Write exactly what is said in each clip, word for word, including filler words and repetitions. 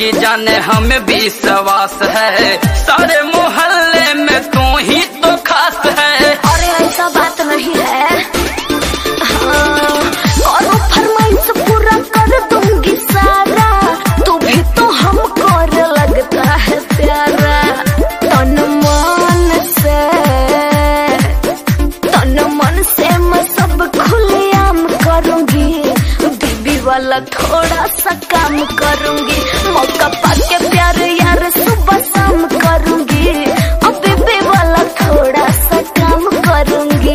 करूंगी जाने हमें विश्वास है, सारे मोहल्ले में तू ही तो खास है। अरे ऐसा बात नहीं है, हाँ, करो फरमाइश पूरा कर दूंगी सारा, तू भी तो हमको लगता है प्यारा। तन मन से तन मन से मैं सब खुलेआम करूंगी, बीबी वाला थोड़ा सा काम करूंगी, मौका पाके प्यार यार सुबह शाम करूंगी, अब बीबी वाला थोड़ा सा काम करूंगी।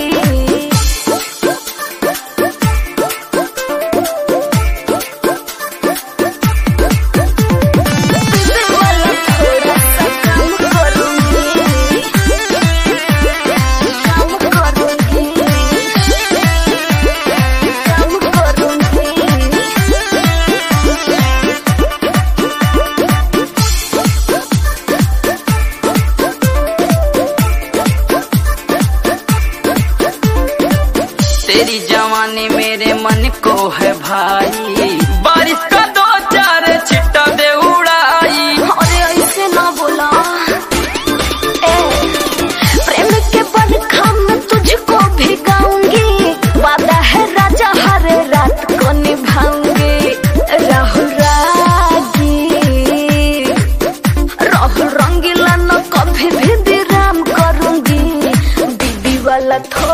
तेरी जवानी मेरे मन को है भाई, बारिश का दो चार छिट्टा दे उड़ाई। अरे ऐसे ना बोला, ए, प्रेम के बरखा में तुझको भिगाऊंगी, वादा है राजा हर रात को निभाऊंगी। राहुल रागी राहुल रंगीला न कभी भी विराम करूंगी, बीबी वाला